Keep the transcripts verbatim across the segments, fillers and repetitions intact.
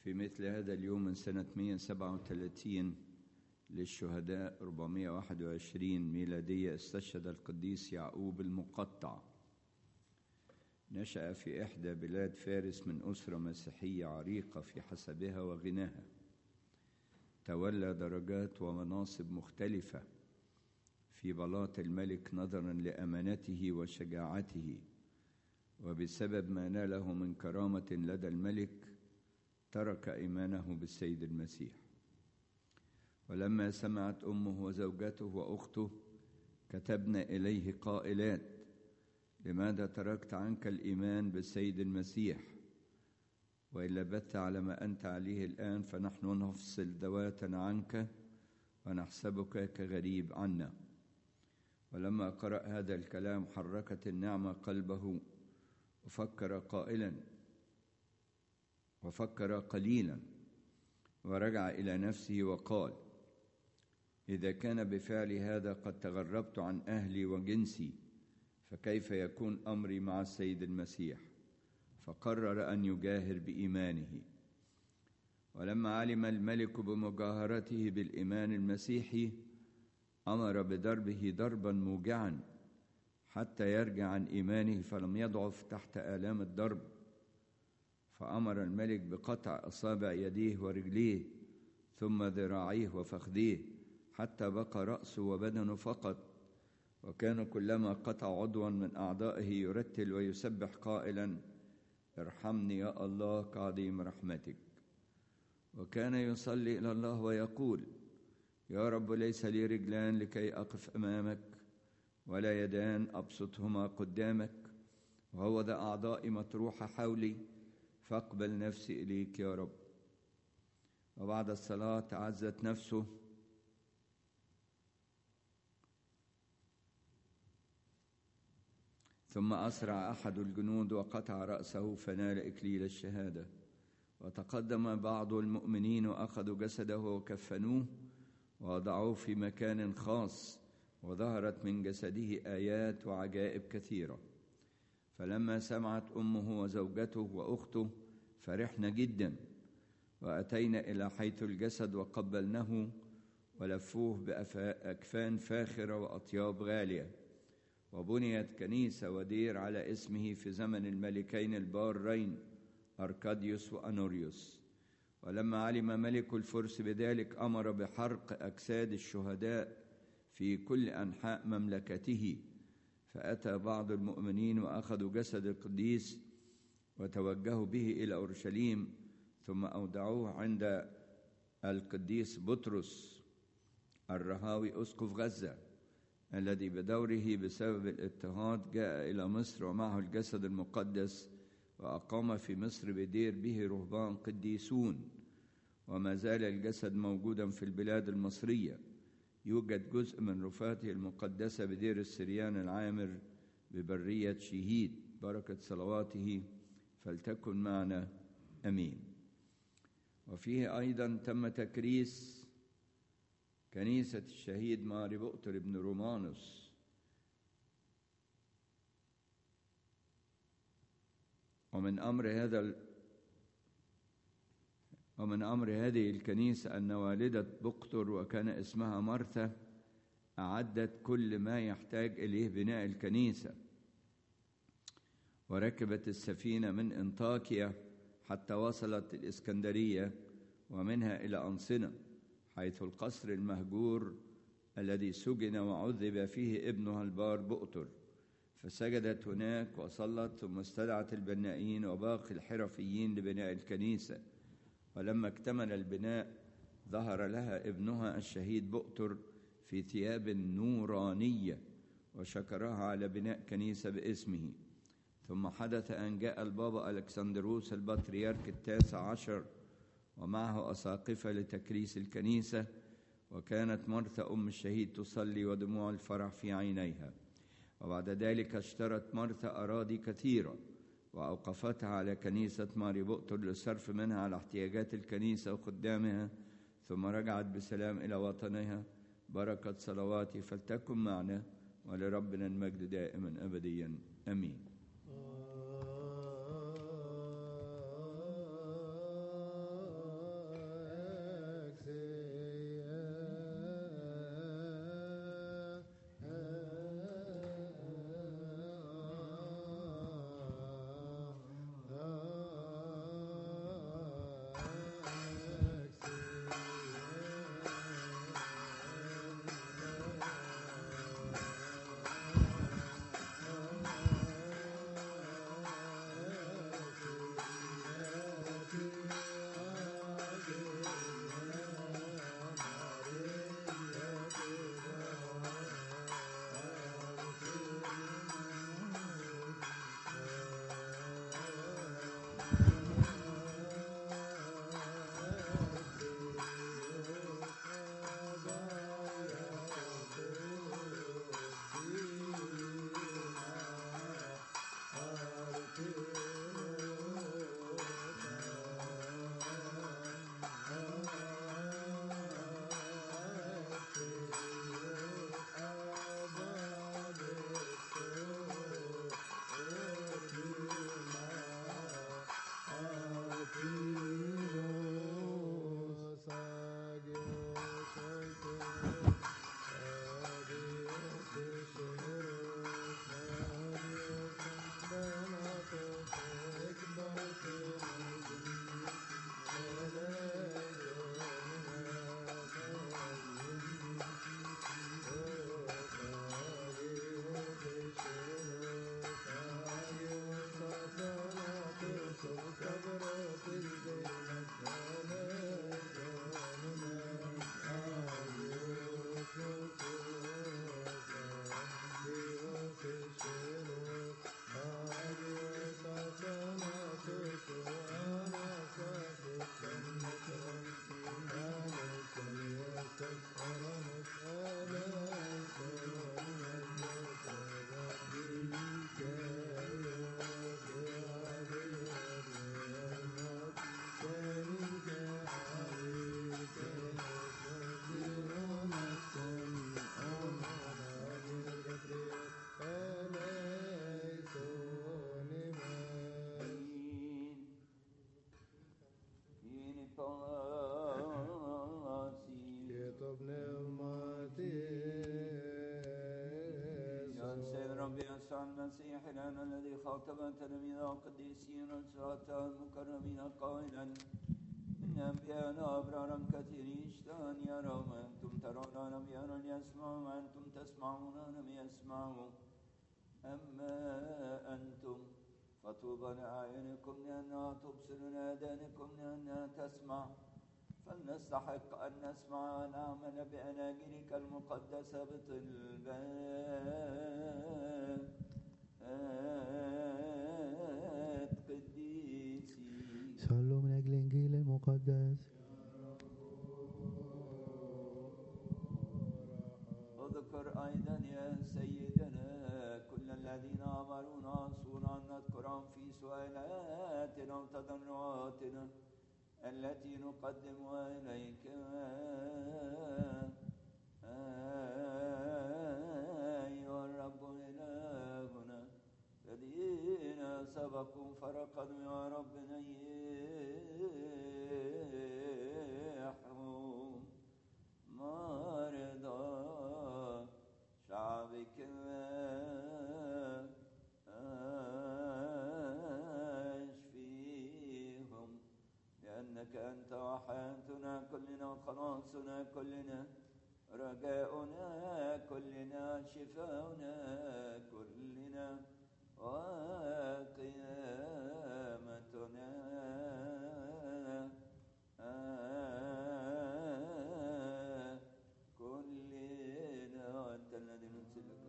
في مثل هذا اليوم من سنة مئة وسبعة وثلاثين للشهداء أربعمائة وواحد وعشرين ميلادية استشهد القديس يعقوب المقطع. نشأ في إحدى بلاد فارس من أسرة مسيحية عريقة في حسبها وغناها. تولى درجات ومناصب مختلفة في بلاط الملك نظرا لأمانته وشجاعته، وبسبب ما ناله من كرامة لدى الملك ترك إيمانه بالسيد المسيح. ولما سمعت أمه وزوجته وأخته كتبن إليه قائلات: لماذا تركت عنك الإيمان بالسيد المسيح؟ وإلا بت على ما أنت عليه الآن فنحن نفصل ذواتنا عنك ونحسبك كغريب عنا. ولما قرأ هذا الكلام حركت النعمة قلبه وفكر قائلا وفكر قليلا ورجع إلى نفسه وقال: إذا كان بفعل هذا قد تغربت عن أهلي وجنسي فكيف يكون أمري مع السيد المسيح؟ فقرر أن يجاهر بإيمانه. ولما علم الملك بمجاهرته بالإيمان المسيحي أمر بضربه ضربا موجعا حتى يرجع عن إيمانه، فلم يضعف تحت آلام الضرب. فأمر الملك بقطع أصابع يديه ورجليه ثم ذراعيه وفخذيه حتى بقى رأسه وبدنه فقط. وكان كلما قطع عضوا من أعضائه يرتل ويسبح قائلا: ارحمني يا الله كعظيم رحمتك. وكان يصلي إلى الله ويقول: يا رب ليس لي رجلان لكي أقف أمامك ولا يدان أبسطهما قدامك، وهو ذا أعضائي مطروحة حولي، فاقبل نفسي إليك يا رب. وبعد الصلاة تعزت نفسه ثم أسرع أحد الجنود وقطع رأسه فنال إكليل الشهادة. وتقدم بعض المؤمنين وأخذوا جسده وكفنوه ووضعوه في مكان خاص، وظهرت من جسده آيات وعجائب كثيرة. فلما سمعت أمه وزوجته وأخته فرحن جدا، وأتينا إلى حيث الجسد وقبلناه ولفوه بأكفان فاخرة وأطياب غالية. وبنيت كنيسة ودير على اسمه في زمن الملكين البارين أركاديوس وأنوريوس. ولما علم ملك الفرس بذلك أمر بحرق أجساد الشهداء في كل أنحاء مملكته. فأتى بعض المؤمنين وأخذوا جسد القديس وتوجهوا به إلى أورشليم، ثم أودعوه عند القديس بطرس الرهاوي أسقف غزة، الذي بدوره بسبب الاضطهاد جاء إلى مصر ومعه الجسد المقدس، وأقام في مصر بدير به رهبان قديسون. وما زال الجسد موجودا في البلاد المصرية. يوجد جزء من رفاته المقدسة بدير السريان العامر ببرية شهيد. بركة صلواته فلتكن معنا أمين. وفيه أيضا تم تكريس كنيسة الشهيد ماري بؤتر بن رومانوس. ومن أمر هذا ومن أمر هذه الكنيسة أن والدة بقتر وكان اسمها مرثا أعدت كل ما يحتاج إليه بناء الكنيسة، وركبت السفينة من انطاكيا حتى وصلت الإسكندرية، ومنها إلى أنصنة حيث القصر المهجور الذي سجن وعذب فيه ابنها البار بؤتر. فسجدت هناك وصلت، ثم استدعت البنائين وباقي الحرفيين لبناء الكنيسة. ولما اكتمل البناء ظهر لها ابنها الشهيد بؤتر في ثياب نورانية وشكرها على بناء كنيسة باسمه. ثم حدث أن جاء البابا ألكسندروس البطريرك التاسع عشر ومعه أساقفة لتكريس الكنيسة. وكانت مرثا أم الشهيد تصلي ودموع الفرح في عينيها. وبعد ذلك اشترت مرثا أراضي كثيرة وأوقفتها على كنيسة ماري بؤتر للصرف منها على احتياجات الكنيسة وخدامها، ثم رجعت بسلام إلى وطنها. بركة صلواتي فلتكن معنا، ولربنا المجد دائما أبديا أمين. المسيح لنا الذي خاطب تلاميذه القديسين والسراة المكرمين قائلا إن أنبياءنا أبرارا كثيرين اشتهى أن يروا ما أنتم ترون لم يروا يسمعوا ما أنتم تسمعون لم يسمعوا أما أنتم فطوبى لأعينكم لأنها تبصر لآذانكم لأنها تسمع فلنستحق أن نسمع ونعمل بأناجيلك المقدسة بطلبات قديسي. صلوا من أجل الإنجيل المقدس. اذكر أيضا يا سيدنا كل الذين أمرونا صورا نذكرهم في سؤالاتنا وتضرعاتنا التي نقدمها إليك أيها الرب إلهنا الذين سبقوا فرقدوا يا رب نيحهم مرضى شعبك اشفيهم لأنك أنت وحياتنا كلنا وخلاصنا كلنا رجاؤنا كلنا شفاؤنا كلنا وقيامتنا كلنا وأنت الذي ننزل لك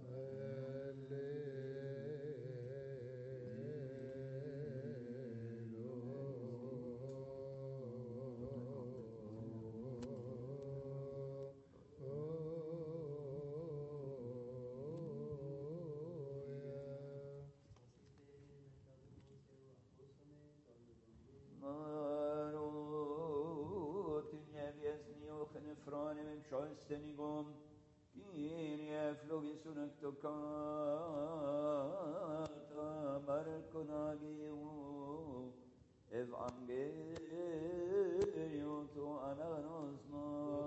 Ständigum, Kyrie flogisum toccata, Marconagiu, Evangelio tu ananosma.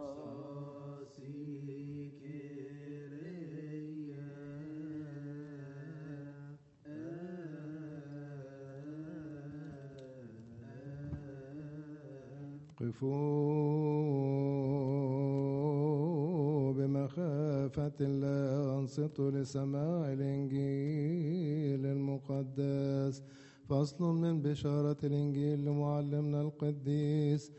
قفوا بمخافة الله أنصتوا لسماع الإنجيل المقدس. فصل من بشارة الإنجيل لمعلمنا القديس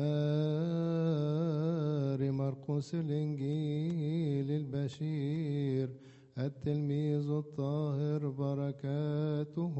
ماري مرقس الإنجيل البشير التلميذ الطاهر بركاته.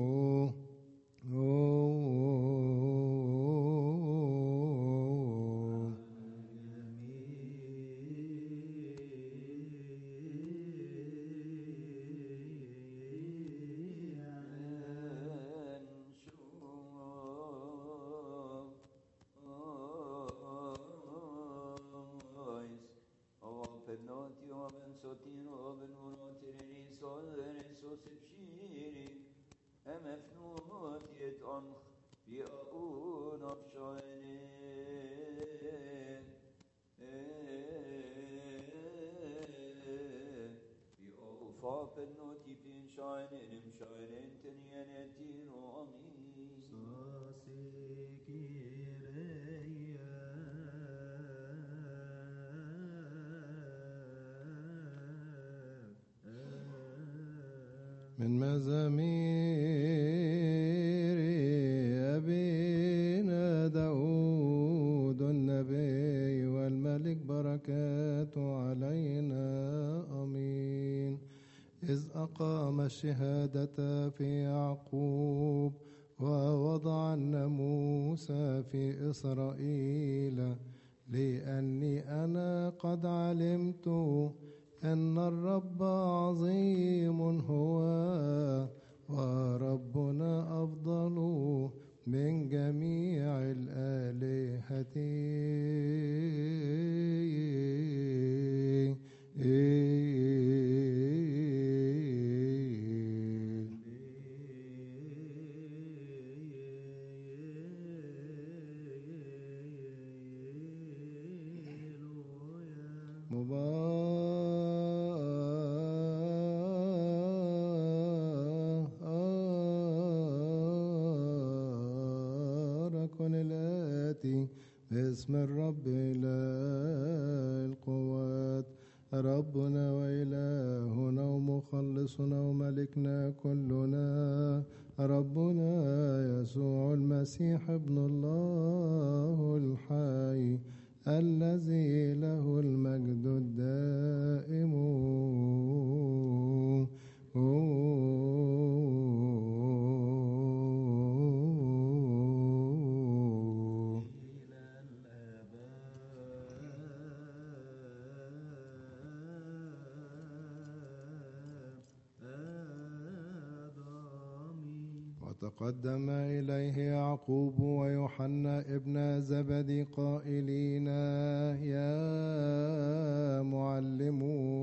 من مزامير أبينا داود النبي والملك بركاته علينا آمين. إذ أقام الشهادة في يعقوب ووضع الناموس في إسرائيل، لأني أنا قد علمت أن الرب عظيم هو وربنا أفضل من جميع الآلهة. مبارك باسم الرب إله القوات، ربنا وإلهنا ومخلصنا وملكنا كلنا، ربنا يسوع المسيح ابن الله الحي، الذي له المجد الدائم. وتقدم إليه يعقوب ويوحنا ابن زبدي قائلين: يا معلم،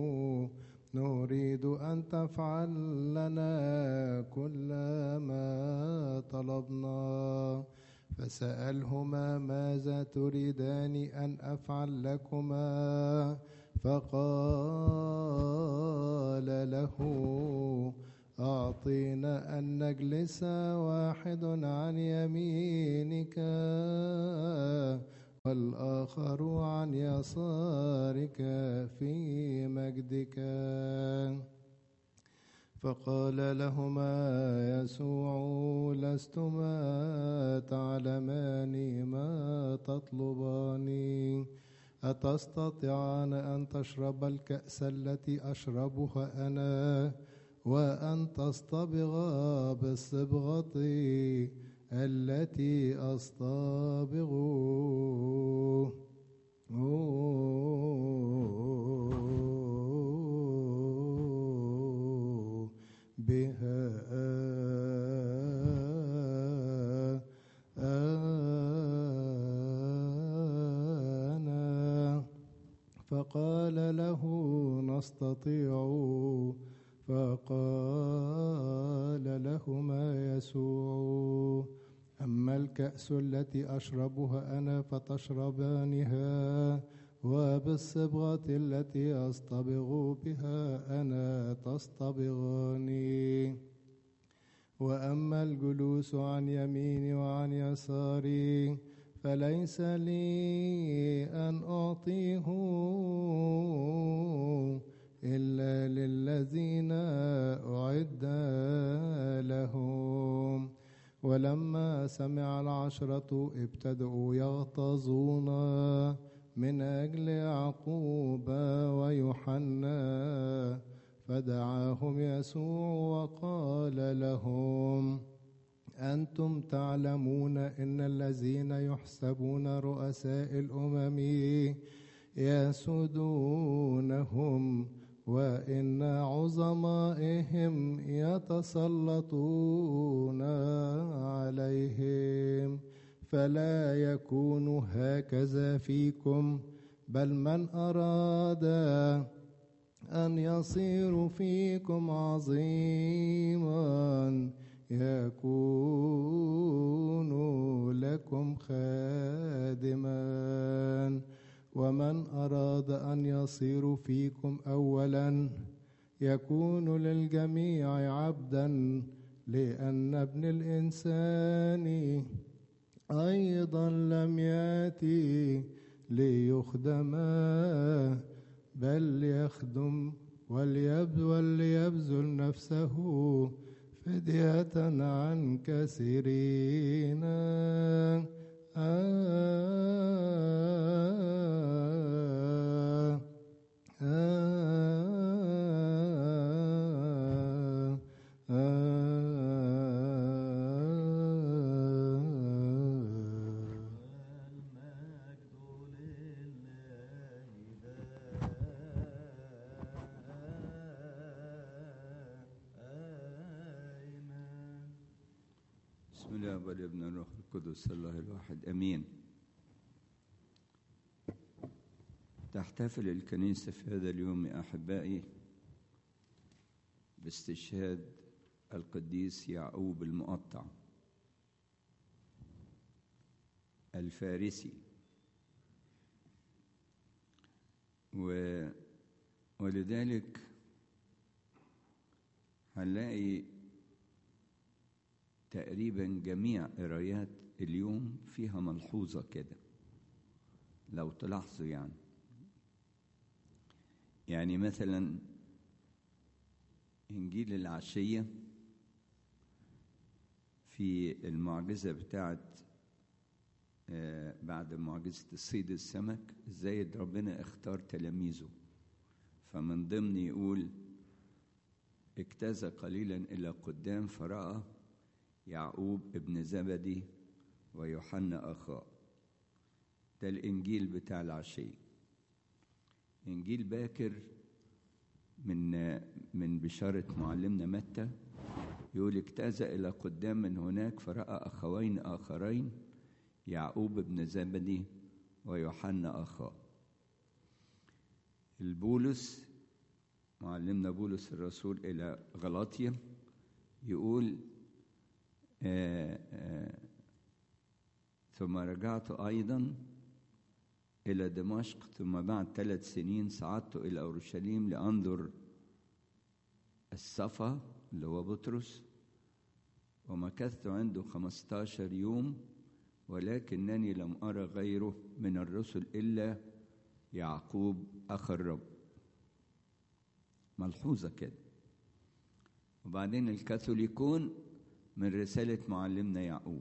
نريد أن تفعل لنا كل ما طلبنا. فسألهما: ماذا تريدان أن أفعل لكما؟ فقال له: أعطينا أن نجلس واحد عن يمينك والآخر عن يسارك في مجدك. فقال لهما يسوع: لستما تعلمان ما تطلبان. أتستطيعان أن تشرب الكأس التي أشربها أنا وأن تصطبغ بالصبغة التي أصطبغ بها أنا؟ فقال له: نستطيع. فقال لهما يسوع: أما الكأس التي أشربها أنا فتشربانها، وبالصبغة التي أصطبغ بها أنا تصطبغان. وأما الجلوس عن يميني وعن يساري فليس لي أن أعطيه إلا للذين أعد لهم. ولما سمع العشرة ابتدأوا يغتاظون من أجل يعقوب ويوحنا، فدعاهم يسوع وقال لهم: أنتم تعلمون إن الذين يحسبون رؤساء الأمم يسودونهم، وإن عظمائهم يتسلطون عليهم. فلا يكون هكذا فيكم، بل من أراد أن يصير فيكم عظيما يكون لكم خادما، ومن أراد أن يصير فيكم أولا يكون للجميع عبدا، لأن ابن الإنسان أيضا لم يأتي ليخدم بل يخدم وليبذل نفسه فدية عن كثيرين. آه آه بسم الله والابن الروح القدس الله الواحد امين. تحتفل الكنيسة في هذا اليوم يا احبائي باستشهاد القديس يعقوب المقطع الفارسي، و... ولذلك هنلاقي تقريبا جميع قرايات اليوم فيها ملحوظة كده، لو تلاحظوا يعني يعني مثلا إنجيل العشية في المعجزة بتاعت آه بعد معجزة الصيد السمك، ازاي ربنا اختار تلاميذه. فمن ضمن يقول اجتاز قليلا إلى قدام فرأى يعقوب ابن زبدي ويوحنا أخاه. ده الإنجيل بتاع العشية. إنجيل باكر من من بشارة معلمنا متى يقول اجتاز إلى قدام من هناك فرأى أخوين آخرين يعقوب ابن زبدي ويوحنا أخاه. البولس معلمنا بولس الرسول إلى غلاطيا يقول آآ آآ ثم رجعت أيضا إلى دمشق، ثم بعد ثلاث سنين صعدت إلى أورشليم لأنظر الصفا اللي هو بطرس، ومكثت عنده خمسة عشر يوم، ولكنني لم أرى غيره من الرسل إلا يعقوب أخ الرب. ملحوظة كده. وبعدين الكاثوليكون من رسالة معلمنا يعقوب.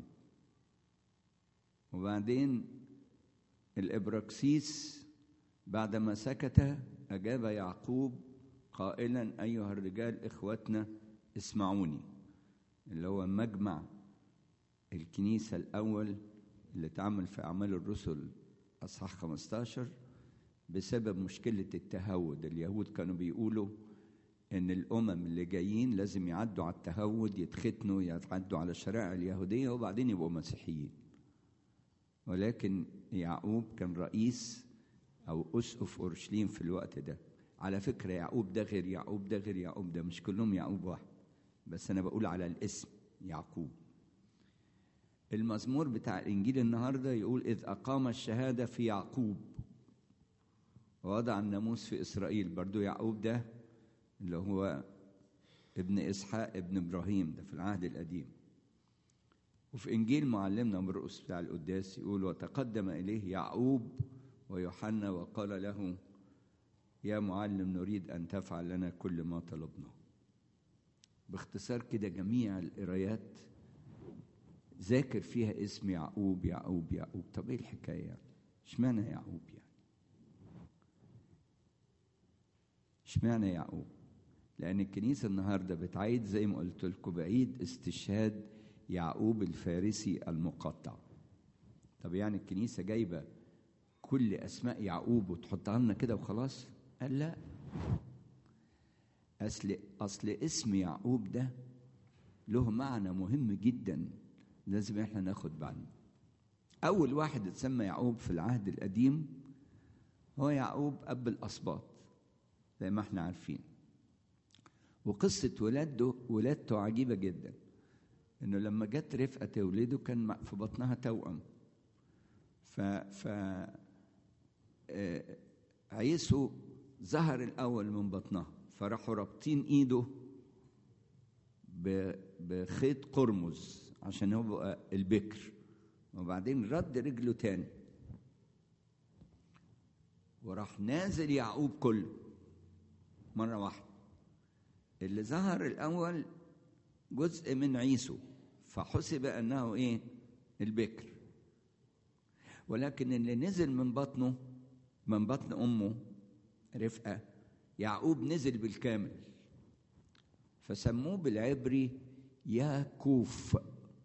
وبعدين الإبراكسيس بعدما سكت أجاب يعقوب قائلا أيها الرجال إخوتنا اسمعوني، اللي هو مجمع الكنيسة الأول اللي اتعمل في أعمال الرسل أصحاح خمسة عشر بسبب مشكلة التهود. اليهود كانوا بيقولوا إن الأمم اللي جايين لازم يعدوا على التهود، يتختنوا، يعدوا على الشرائع اليهودية وبعدين يبقوا مسيحيين. ولكن يعقوب كان رئيس أو أسقف أورشليم في الوقت ده. على فكرة يعقوب ده غير يعقوب ده غير يعقوب ده، مش كلهم يعقوب واحد، بس أنا بقول على الاسم يعقوب. المزمور بتاع الإنجيل النهاردة يقول إذ أقام الشهادة في يعقوب ووضع الناموس في إسرائيل. برضو يعقوب ده اللي هو ابن إسحاق ابن إبراهيم، ده في العهد القديم. وفي إنجيل معلمنا مرقس بتاع القداس يقول وتقدم إليه يعقوب ويوحنا وقال له يا معلم نريد أن تفعل لنا كل ما طلبناه. باختصار كده جميع القرايات ذاكر فيها اسم يعقوب يعقوب يعقوب. طب ايه الحكاية يعني؟ اشمعنى يعقوب يعني؟ اشمعنى يعقوب؟ لأن الكنيسة النهاردة بتعيد زي ما قلت لكم، بعيد استشهاد يعقوب الفارسي المقطع. طب يعني الكنيسة جايبة كل أسماء يعقوب وتحطها لنا كده وخلاص؟ قال لا، أصل أصل اسم يعقوب ده له معنى مهم جدا لازم احنا ناخد بالنا. أول واحد اتسمى يعقوب في العهد القديم هو يعقوب أب الأسباط زي ما احنا عارفين. وقصة ولادته ولادته عجيبة جدا، إنه لما جت رفقة تولده كان في بطنها توأم. ف ف عيسو ظهر الأول من بطنها، فراحوا رابطين إيده بخيط قرمز عشان هو البكر، وبعدين رد رجله تاني وراح نازل يعقوب كله مرة واحدة. اللي ظهر الأول جزء من عيسو فحسب أنه إيه؟ البكر. ولكن اللي نزل من بطنه من بطن أمه رفقة يعقوب نزل بالكامل، فسموه بالعبري ياكوف.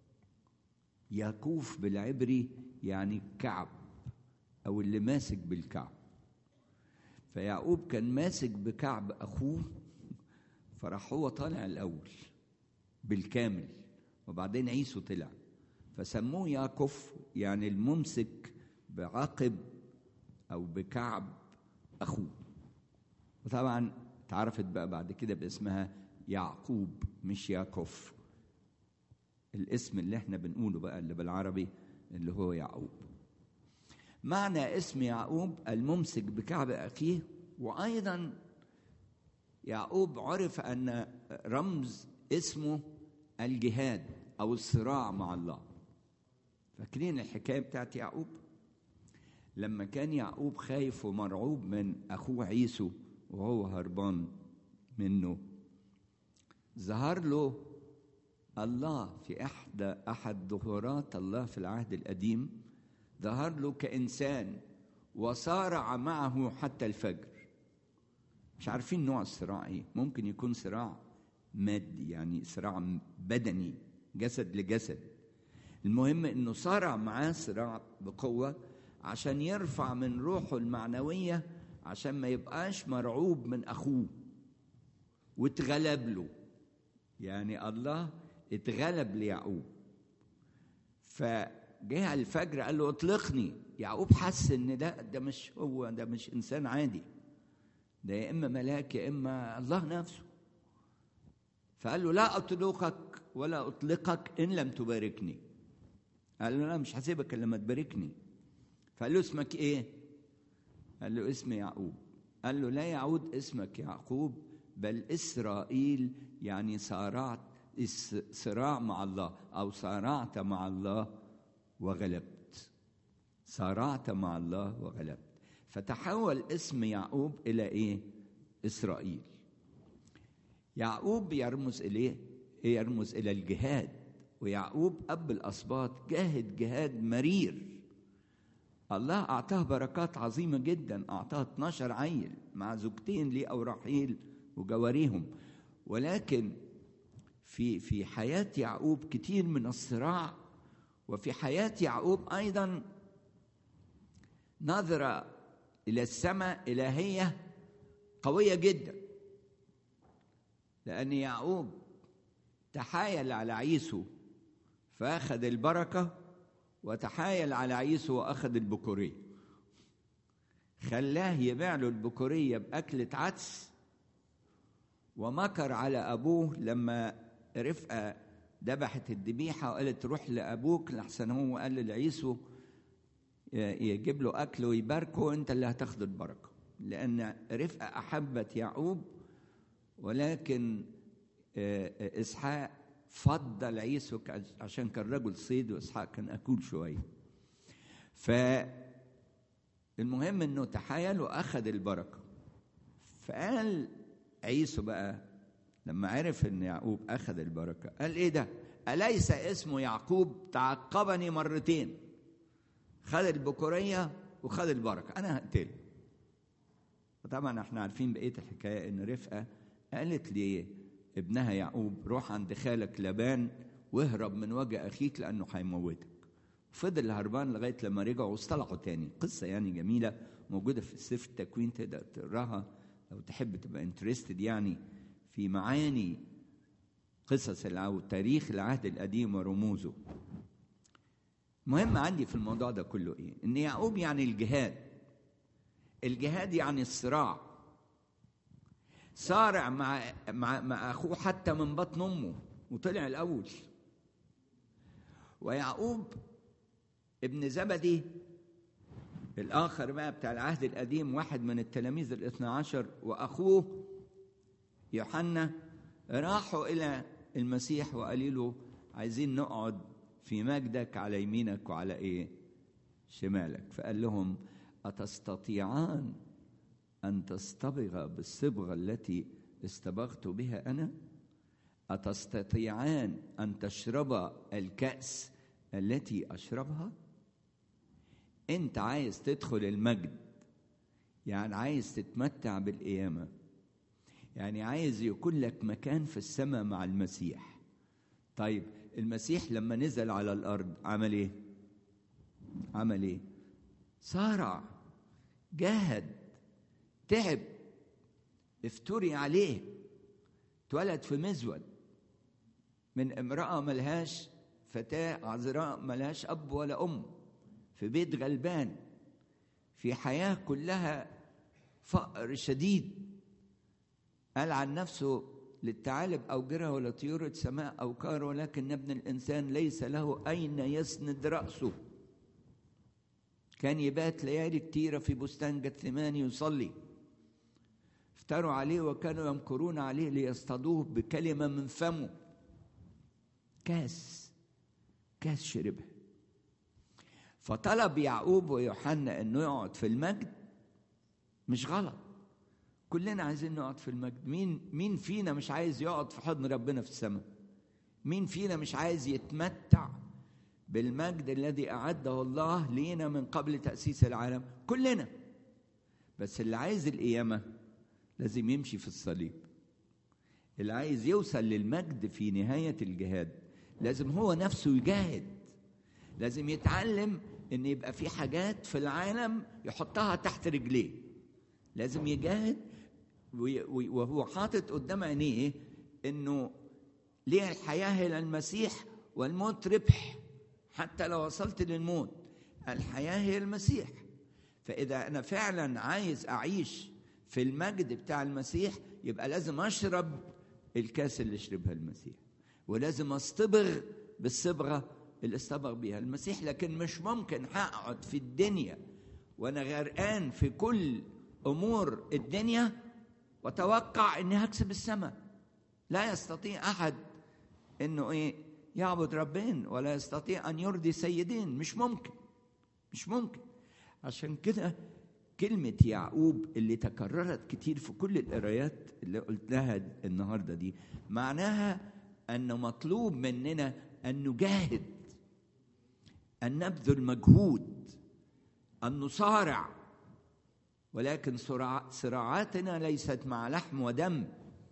ياكوف بالعبري يعني كعب أو اللي ماسك بالكعب. فيعقوب كان ماسك بكعب أخوه، فراح هو طالع الأول بالكامل وبعدين عيسو طلع، فسموه ياكوف يعني الممسك بعقب أو بكعب أخوه. وطبعا تعرفت بقى بعد كده باسمها يعقوب مش ياكوف، الاسم اللي احنا بنقوله بقى اللي بالعربي اللي هو يعقوب. معنى اسم يعقوب الممسك بكعب أخيه. وأيضا يعقوب عرف أن رمز اسمه الجهاد أو الصراع مع الله. فاكرين الحكاية بتاعت يعقوب؟ لما كان يعقوب خايف ومرعوب من أخوه عيسو وهو هربان منه، ظهر له الله في إحدى أحد ظهورات الله في العهد القديم، ظهر له كإنسان وصارع معه حتى الفجر. مش عارفين نوع الصراع ايه، ممكن يكون صراع مادي يعني صراع بدني جسد لجسد، المهم انه صارع معاه صراع بقوة عشان يرفع من روحه المعنوية، عشان ما يبقاش مرعوب من أخوه واتغلب له. يعني الله اتغلب ليعقوب، فجاء الفجر قال له اطلقني. يعقوب حس ان ده ده مش هو، ده مش انسان عادي، ده يا اما ملاك يا اما الله نفسه. فقال له لا اطلقك ولا اطلقك ان لم تباركني. قال له لا مش هسيبك الا لما تباركني. فقال له اسمك ايه؟ قال له اسمي يعقوب. قال له لا يعود اسمك يعقوب بل اسرائيل، يعني صارعت صراع مع الله او صارعت مع الله وغلبت. صارعت مع الله وغلبت، فتحول اسم يعقوب الى ايه؟ اسرائيل. يعقوب يرمز اليه، يرمز الى الجهاد، ويعقوب اب الاسباط جاهد جهاد مرير. الله اعطاه بركات عظيمه جدا، اعطاه اتناشر عيل مع زوجتين ليه او رحيل وجواريهم، ولكن في في حياه يعقوب كتير من الصراع. وفي حياه يعقوب ايضا نظرة إلى السماء إلهية قوية جدا، لأن يعقوب تحايل على عيسو فأخذ البركة، وتحايل على عيسو وأخذ البكورية. خلاه يبيع له البكورية بأكلة عدس، ومكر على أبوه لما رفقة ذبحت الذبيحة وقالت روح لأبوك لحسن هو قال لعيسو يجيب له أكل ويباركه، أنت اللي هتاخد البركة، لأن رفقة أحبت يعقوب، ولكن إسحاق فضل عيسو عشان كان رجل صيد وإسحاق كان أكول شوية. فالمهم أنه تحايل وأخذ البركة. فقال عيسو بقى لما عرف أن يعقوب أخذ البركة قال إيه ده؟ أليس اسمه يعقوب؟ تعقبني مرتين، خد البكورية وخد البركة، أنا هقتله. وطبعا احنا عارفين بقية الحكاية إن رفقة قالت لي ابنها يعقوب روح عند خالك لبان واهرب من وجه أخيك لأنه هيموتك. فضل هربان لغاية لما رجعوا واصطلحوا تاني. قصة يعني جميلة موجودة في سفر التكوين، تقدر تقراها لو تحب تبقى انترستد يعني في معاني قصص أو تاريخ العهد القديم ورموزه. مهم عندي في الموضوع ده كله ايه؟ ان يعقوب يعني الجهاد. الجهاد يعني الصراع، صارع مع مع, مع اخوه حتى من بطن امه وطلع الاول. ويعقوب ابن زبدي الاخر بقى بتاع العهد القديم، واحد من التلاميذ الاثنى عشر، واخوه يوحنا راحوا الى المسيح وقالوا له عايزين نقعد في مجدك على يمينك وعلى ايه؟ شمالك. فقال لهم أتستطيعان أن تصطبغ بالصبغة التي استبغت بها أنا؟ أتستطيعان أن تشرب الكأس التي أشربها؟ أنت عايز تدخل المجد، يعني عايز تتمتع بالقيامة، يعني عايز يكون لك مكان في السماء مع المسيح. طيب المسيح لما نزل على الأرض عمل إيه؟ عمل إيه؟ صارع، جاهد، تعب، افتري عليه، اتولد في مزود من امرأة ملهاش فتاة عذراء ملهاش أب ولا أم، في بيت غلبان، في حياة كلها فقر شديد. قال عن نفسه للثعالب أوجرها ولا طيور السماء أوكار، ولكن ابن الإنسان ليس له أين يسند رأسه. كان يبات ليالي كتيرة في بستان جثماني يصلي. افتروا عليه وكانوا يمكرون عليه ليصطادوه بكلمة من فمه. كاس كاس شربها. فطلب يعقوب ويوحنا انه يقعد في المجد مش غلط. كلنا عايزين نقعد في المجد. مين مين فينا مش عايز يقعد في حضن ربنا في السماء؟ مين فينا مش عايز يتمتع بالمجد الذي أعده الله لينا من قبل تأسيس العالم؟ كلنا. بس اللي عايز القيامة لازم يمشي في الصليب. اللي عايز يوصل للمجد في نهاية الجهاد لازم هو نفسه يجاهد. لازم يتعلم ان يبقى في حاجات في العالم يحطها تحت رجليه. لازم يجاهد وهو حاطط قدام عينيه انه ليه الحياة إلى المسيح والموت ربح. حتى لو وصلت للموت الحياة هي المسيح. فإذا أنا فعلا عايز أعيش في المجد بتاع المسيح يبقى لازم أشرب الكاس اللي شربها المسيح، ولازم أصطبغ بالصبغة اللي اصطبغ بيها المسيح. لكن مش ممكن هقعد في الدنيا وأنا غرقان في كل أمور الدنيا وتوقع أني هكسب السماء. لا يستطيع أحد أنه إيه يعبد ربين ولا يستطيع أن يرضي سيدين. مش ممكن مش ممكن. عشان كده كلمة يعقوب اللي تكررت كتير في كل القرايات اللي قلتها النهاردة دي معناها أنه مطلوب مننا أن نجاهد، أن نبذل مجهود، أن نصارع. ولكن صراعاتنا ليست مع لحم ودم،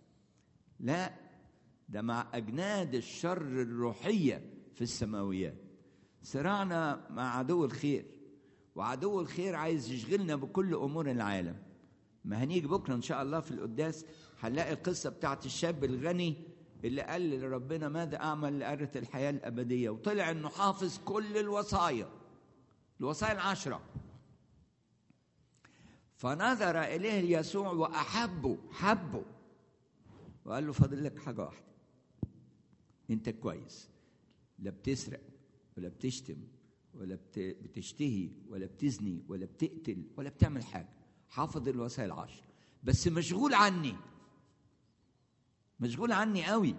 لا، ده مع أجناد الشر الروحية في السماويات. صراعنا مع عدو الخير، وعدو الخير عايز يشغلنا بكل أمور العالم. ما هنيجي بكرة إن شاء الله في القداس هنلاقي القصة بتاعت الشاب الغني اللي قال لربنا ماذا أعمل لأرث الحياة الأبدية، وطلع إنه حافظ كل الوصايا الوصايا العشرة. فنظر إليه يسوع وأحبه حبه وقال له فاضل لك حاجة واحدة، أنت كويس، لا بتسرق ولا بتشتم ولا بتشتهي ولا بتزني ولا بتقتل ولا بتعمل حاجة، حافظ الوصايا العشر، بس مشغول عني مشغول عني قوي.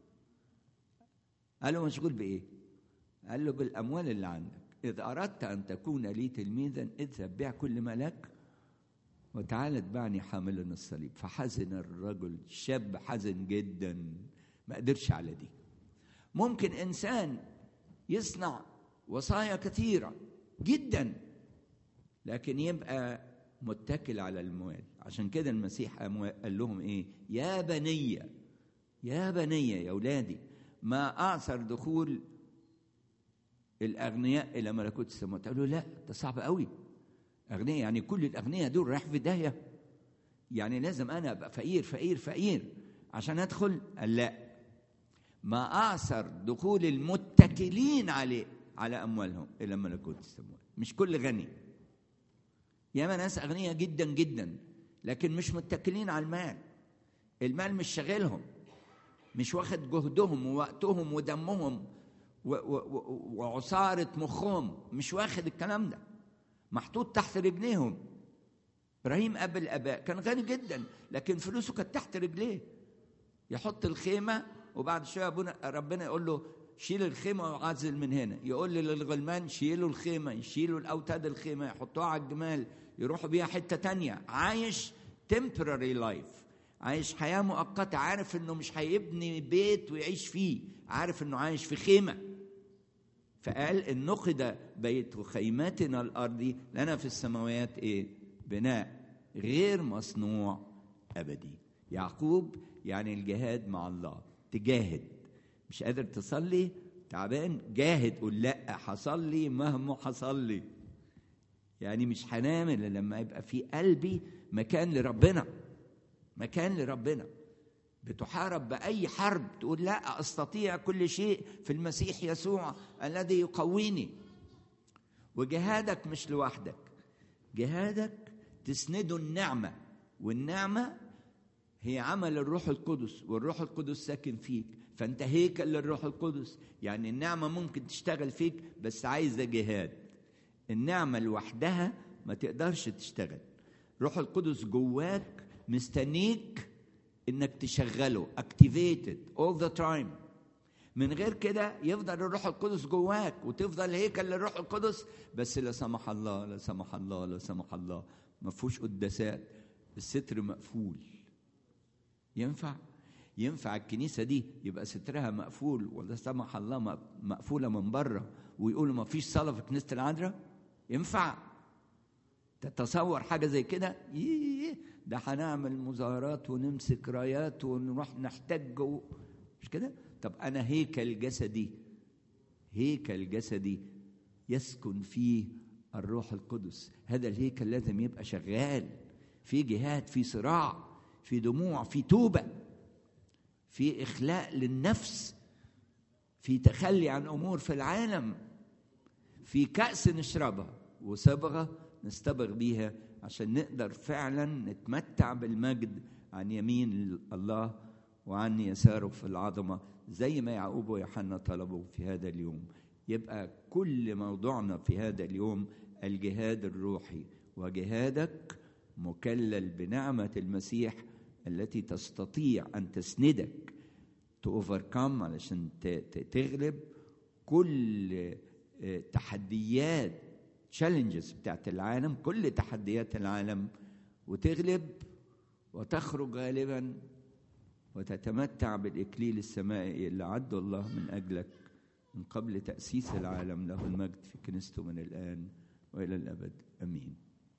قال له مشغول بإيه؟ قال له بالأموال اللي عندك. إذا أردت أن تكون لي تلميذا اذهب بيع كل ما لك وتعال اتبعني حاملا الصليب. فحزن الرجل، شاب حزن جدا، ما قدرش على دي. ممكن إنسان يصنع وصايا كثيرة جدا لكن يبقى متكل على المال. عشان كده المسيح قال لهم إيه؟ يا بني يا بني يا أولادي ما أعسر دخول الأغنياء إلى ملكوت السماوات. قالوا لا ده صعب قوي، أغنياء يعني كل الأغنياء دول رايح في داهية، يعني لازم أنا أبقى فقير فقير فقير عشان أدخل؟ قال لا، ما أعسر دخول المتكلين عليه على أموالهم إلى ملكوت السماوات. مش كل غني، ياما ناس أغنياء جدا جدا لكن مش متكلين على المال. المال مش شاغلهم، مش واخد جهدهم ووقتهم ودمهم وعصارة مخهم، مش واخد الكلام ده، محطوط تحت رجليهم. إبراهيم أب الآباء كان غني جدا لكن فلوسه كانت تحت رجليه. يحط الخيمة وبعد شوية أبونا ربنا يقول له شيل الخيمة وعزل من هنا، يقول لي للغلمان شيلوا الخيمة، يشيلوا الأوتاد الخيمة يحطوها على الجمال يروحوا بيها حتة تانية. عايش temporary life، عايش حياة مؤقتة، عارف إنه مش هيبني بيت ويعيش فيه، عارف إنه عايش في خيمة. فقال إن نقد بيت خيماتنا الأرضي لنا في السماوات إيه؟ بناء غير مصنوع أبدي. يعقوب يعني الجهاد مع الله، تجاهد. مش قادر تصلي، تعبان، جاهد، قول لا حصلي مهما حصلي. يعني مش هنام إلا لما يبقى في قلبي مكان لربنا، مكان لربنا. بتحارب بأي حرب تقول لا أستطيع كل شيء في المسيح يسوع الذي يقويني. وجهادك مش لوحدك، جهادك تسنده النعمة، والنعمة هي عمل الروح القدس، والروح القدس ساكن فيك، فأنت هيكل للروح القدس. يعني النعمة ممكن تشتغل فيك بس عايزة جهاد. النعمة لوحدها ما تقدرش تشتغل. روح القدس جواك مستنيك انك تشغله activated all the time. من غير كده يفضل الروح القدس جواك وتفضل هيكل للروح القدس، بس لا سمح الله لا سمح الله لا سمح الله ما فيهوش قداسات، الستر مقفول. ينفع ينفع الكنيسة دي يبقى سترها مقفول ولا سمح الله مقفولة من بره ويقولوا ما فيش صلاة في كنيسة العذراء؟ ينفع تتصور حاجة زي كده؟ ده هنعمل مظاهرات ونمسك رايات ونروح نحتج، مش كده؟ طب أنا هيكل جسدي، هيكل جسدي يسكن فيه الروح القدس، هذا الهيكل لازم يبقى شغال، في جهاد، في صراع، في دموع، في توبة، في إخلاء للنفس، في تخلي عن أمور في العالم، في كأس نشربها وصبغة نستبغ بيها عشان نقدر فعلا نتمتع بالمجد عن يمين الله وعن يساره في العظمة زي ما يعقوب ويوحنا طلبوا في هذا اليوم. يبقى كل موضوعنا في هذا اليوم الجهاد الروحي، وجهادك مكلل بنعمة المسيح التي تستطيع أن تسندك تأوفركم علشان تغلب كل تحديات challenges بتاعت العالم، كل تحديات العالم، وتغلب وتخرج غالبا وتتمتع بالإكليل السمائي اللي عده الله من أجلك من قبل تأسيس العالم. له المجد في كنيسته من الآن وإلى الأبد، أمين.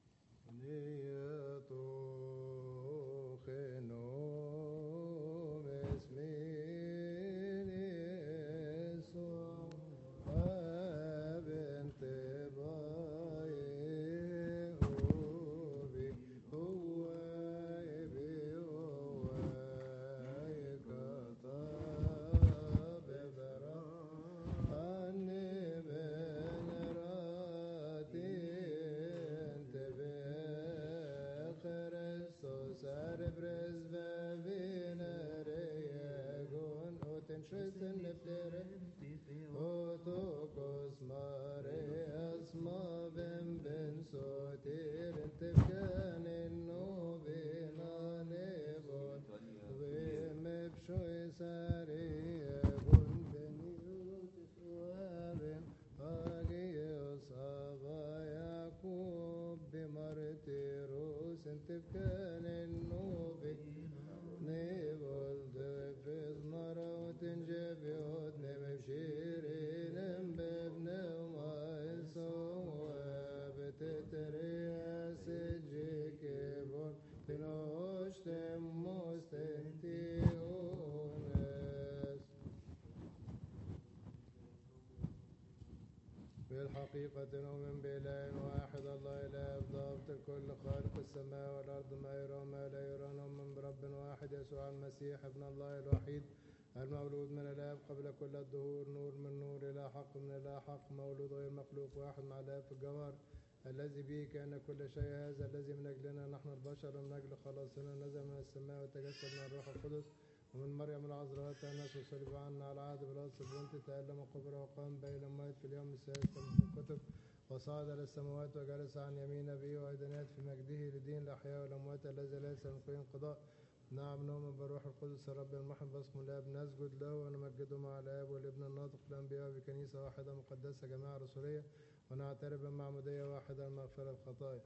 بالحقيقة نؤمن بإله واحد الله إله ضابط الكل خالق السماء والأرض ما يرى وما لا يرى. نؤمن برب واحد يسوع المسيح ابن الله الوحيد المولود من الآب قبل كل الدهور، نور من نور إلى حق من إلى حق، مولود غير مخلوق، واحد مع الآب في الجوهر، الذي به كان كل شيء، هذا الذي من أجلنا نحن البشر ومن أجل خلاصنا نزل من السماء وتجسد من الروح القدس ومن مريم العذراء تأنس وصلب عنا على عهد بلاطس البنطي، تألم وقبر وقام بين الأموات في اليوم الثالث من الكتب، وصعد إلى السماوات وجلس عن يمين أبيه وأيضا في مجده لدين الأحياء والأموات الذي ليس من قيم قضاء. نعم نؤمن بالروح القدس الرب المحب باسم الآب، نسجد له ونمجده مع الآب والابن الناطق الأنبياء بكنيسة واحدة مقدسة جماعة رسولية، ونعترف بمعمودية واحدة لمغفرة الخطايا.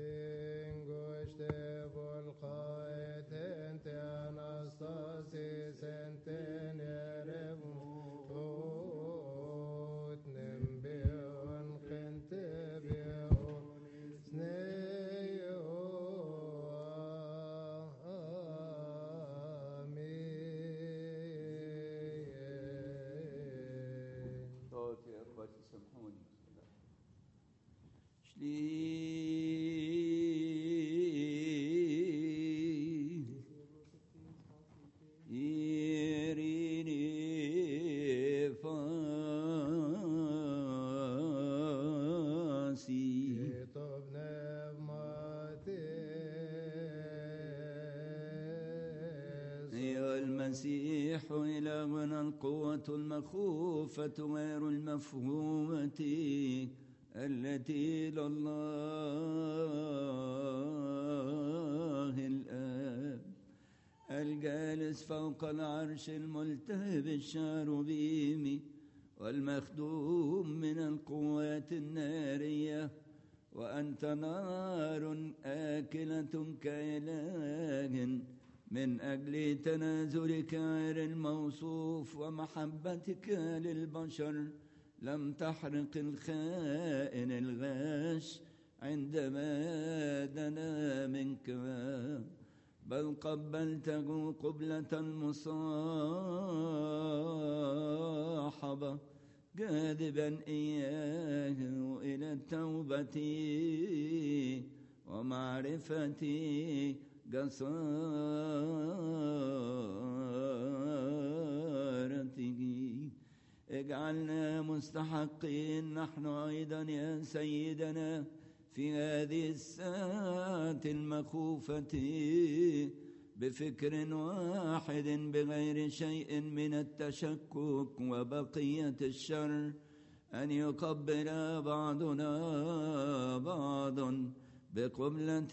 Tinguște volcaet ente anastasis ente nerevut nembeon gente beon sneo amin. صوت يا أخواتي سامحوني. شلي المسيح إلهنا القوة المخوفة غير المفهومة التي لله الآب الجالس فوق العرش الملتهب الشاروبيم والمخدوم من القوات النارية، وأنت نار آكلة كإله، من أجل تنازلك غير الموصوف ومحبتك للبشر لم تحرق الخائن الغاش عندما دنا منك، بل قبلته قبلة المصاحبة جاذبا إياه إلى التوبة ومعرفة جسارته. اجعلنا مستحقين نحن أيضا يا سيدنا في هذه الساعة المخوفة بفكر واحد بغير شيء من التشكك وبقية الشر، أن يقبل بعضنا بعضا بقبلة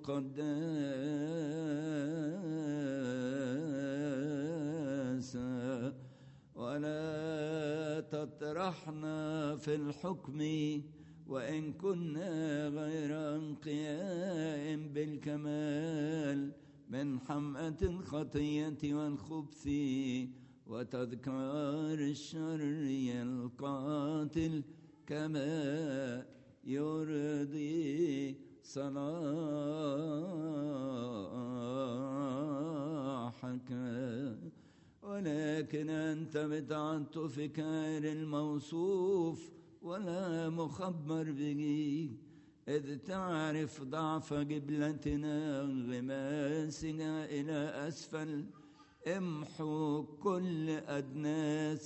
مقدسة، ولا تطرحنا في الحكم وإن كنا غير أنقياء بالكمال من حمأة الخطية والخبث وتذكار الشر القاتل، كما يرضي صلاحك. ولكن أنت بتعطفك غير الموصوف ولا مخبر به، إذ تعرف ضعف جبلتنا انغماسنا إلى أسفل، امحو كل أدنى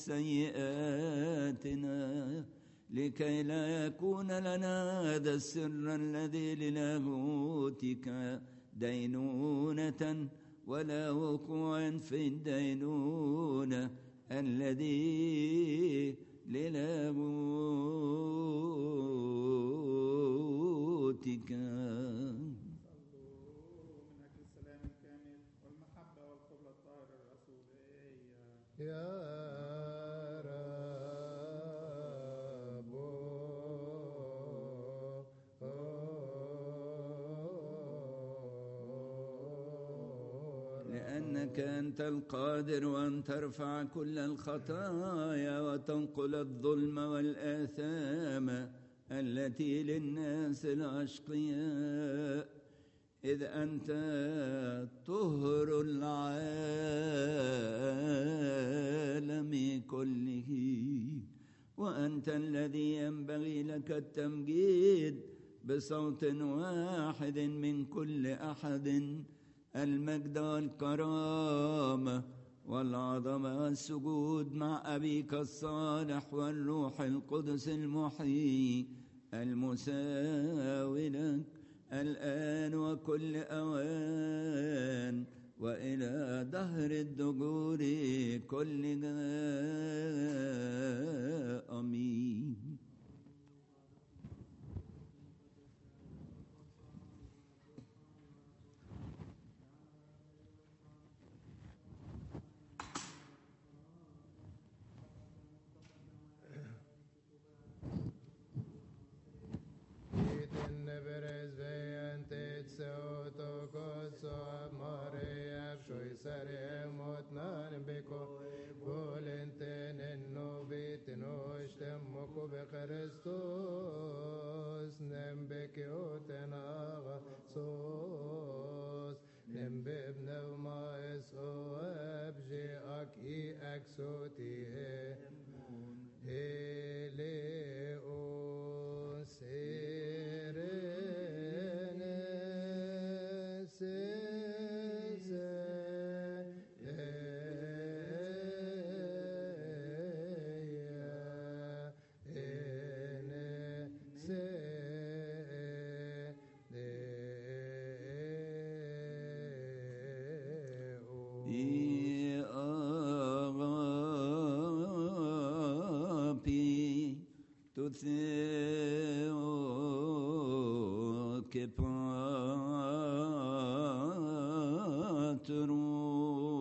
سيئاتنا لكي لا يكون لنا هذا السر الذي للاهوتك دينونة ولا وقوع في الدينونة الذي للاهوتك. من أجل السلام الكامل والمحبة والقبلة الطاهرة الرسولية. يا رب لأنك أنت القادر أن ترفع كل الخطايا وتنقل الظلم والآثام التي للناس الأشقياء، إذ أنت طهر العالم كله، وأنت الذي ينبغي لك التمجيد بصوت واحد من كل أحد، المجد والكرامة والعظمة والسجود مع أبيك الصالح والروح القدس المحيي المساوي لك الآن وكل أوان وإلى دهر الدهور كلها. آمين. Christos nembeke otenaga sos nembeb nevma es oabje ak I exoti ele o serene se Theo che patrum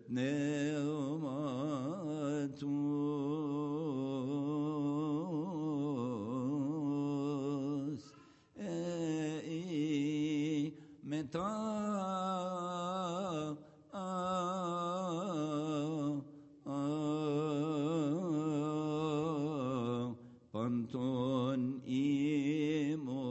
pneumatus ei meta panton imo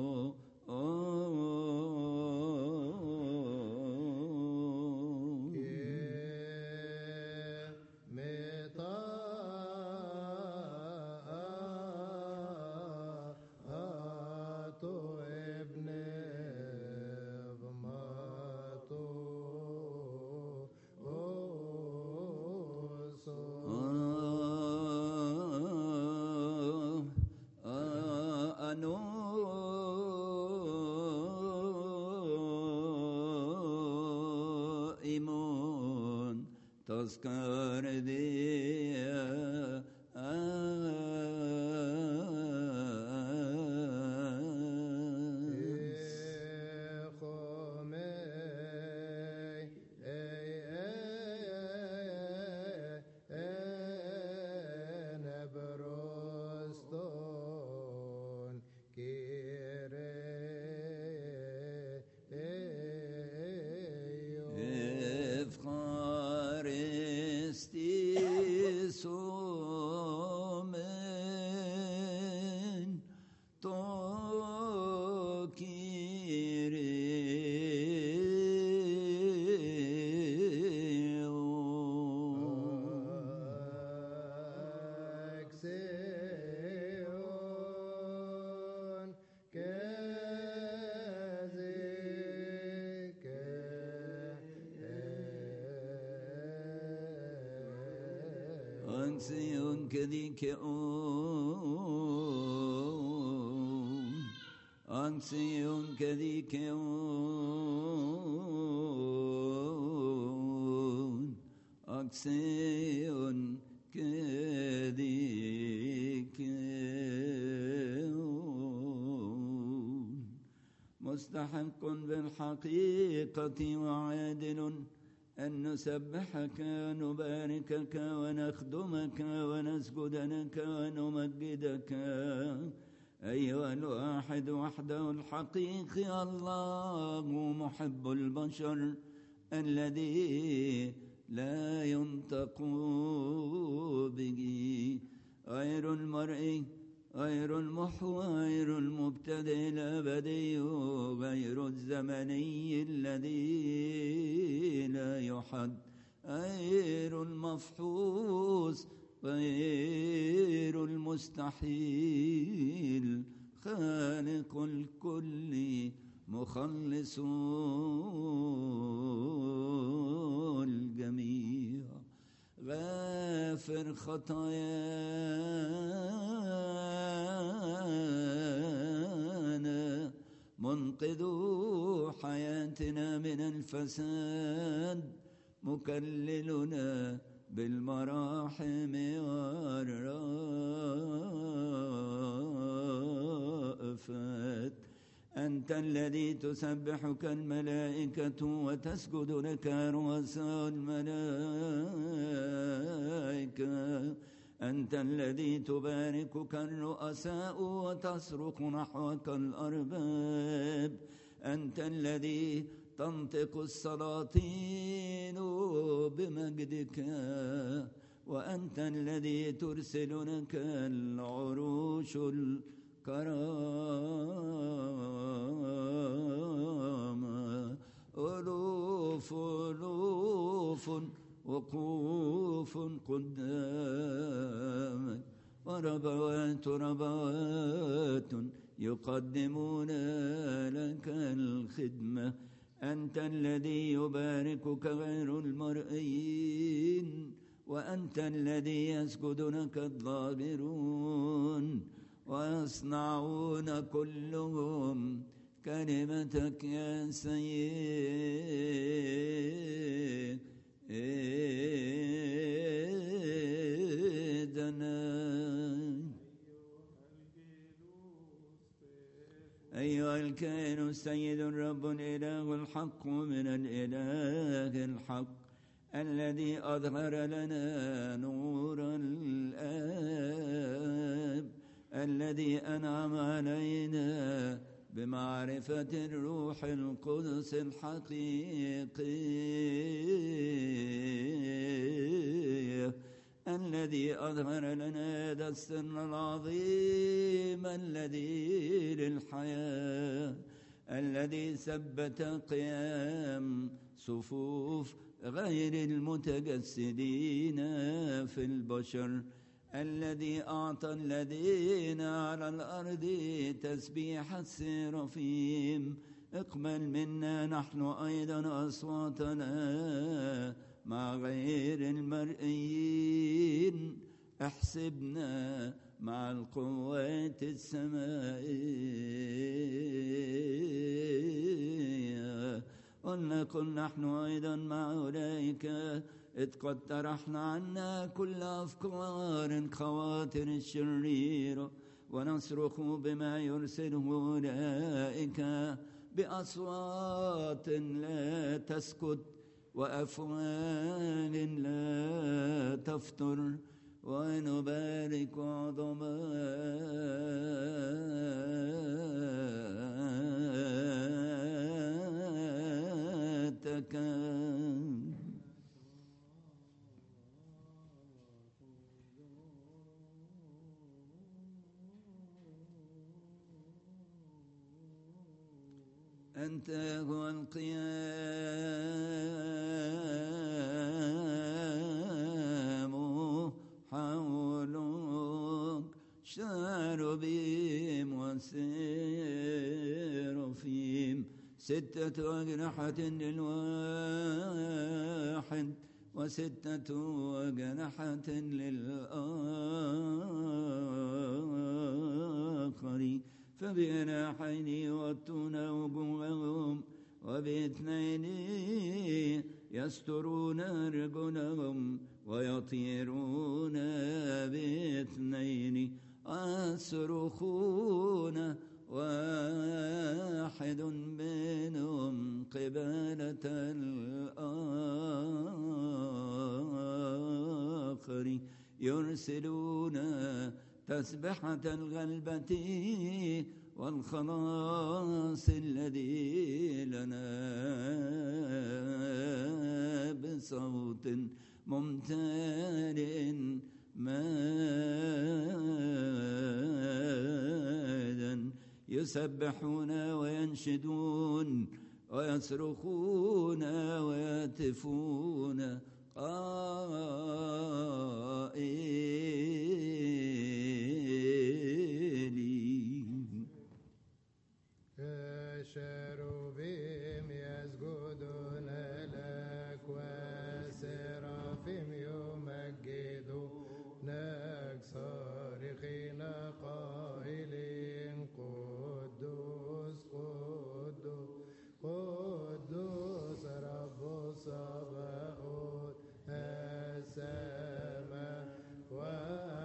تذكر ديا أنسيون كذيك يوم أنسيون كذيك يوم أنسيون كذيك يوم مستحق بالحقيقة وعادل أن نسبحك ونباركك ونخدمك ونسجد لك ونمجدك أيها الواحد وحده الحقيقي الله محب البشر الذي لا ينطق به غير المرئي غير المحو غير المبتدئ الأبدي غير الزمني الذي لا يحد غير المفحوص غير المستحيل خالق الكل مخلص الجميع غافر خطايانا منقذ حياتنا من الفساد مكللنا بالمراحم والرأفات أنت الذي تسبحك الملائكة وتسجد لك رؤساء الملائكة أنت الذي تباركك الرؤساء وتصرخ نحوك الأرباب أنت الذي تنطق السلاطين بمجدك وأنت الذي ترسل لك العروش الكرامة ألوف ألوف وقوف قدامك وربوات ربوات يقدمون لك الخدمة أنت الذي يباركك غير المرئيين وأنت الذي يسجد لك الظاهرون ويصنعون كلهم كلمتك يا سيدنا أيها الكائن السيد الرب الإله الحق من الإله الحق الذي أظهر لنا نور الآب، الذي أنعم علينا بمعرفة الروح القدس الحقيقي، الذي أظهر لنا هذا السر العظيم الذي للحياة، الذي ثبت قيام صفوف غير المتجسدين في البشر، الذي أعطى الذين على الأرض تسبيح السرافيم. اقبل منا نحن أيضا أصواتنا مع غير المرئيين، احسبنا مع القوات السمائية، ولنكن نحن أيضا مع أولئك إذ قد طرحنا عنا كل أفكار خواطر الشريرة، ونصرخ بما يرسله أولئك بأصوات لا تسكت وأفعال لا تفتر، ونبارك عظماتك. أنت هو القيام حولك شاربيم وسيرفيم، ستة أجنحة للواحد وستة أجنحة للآخر، فبجناحين يغطون وجوههم، وباثنين يسترون رجلهم، ويطيرون باثنين، يصرخون واحد منهم قبالة الآخر، يرسلون تسبحة الغلبة والخلاص الذي لنا بصوت ممتلئ مادا، يسبحون وينشدون ويصرخون ويهتفون قائلين: الشروبيم يسجدون لك والسرافيم يمجدونك صارخين قائلين: قدوس قدوس قدوس رب الصباؤوت، السماوات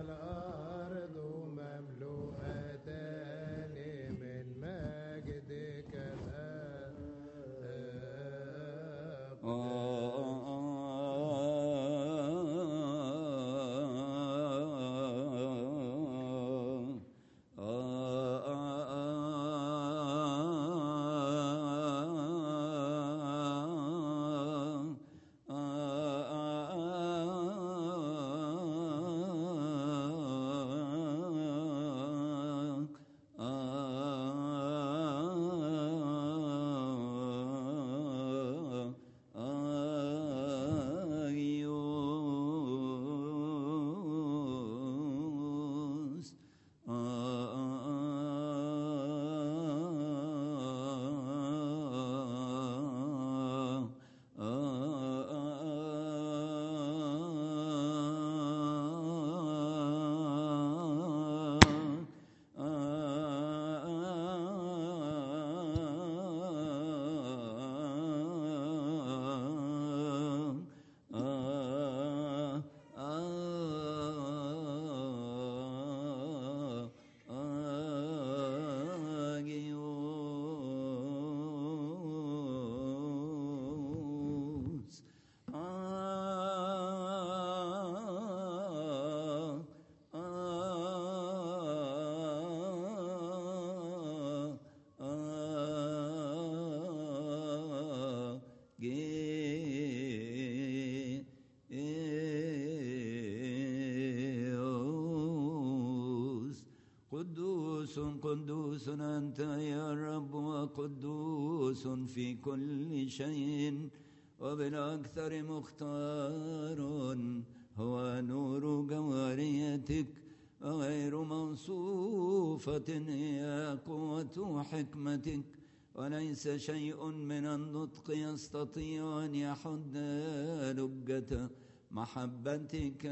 قدوس أنت يا رب وقدوس في كل شيء وبالأكثر مختار هو نور جواريتك غير موصوفة هي قوة حكمتك وليس شيء من النطق يستطيع أن يحد لجة محبتك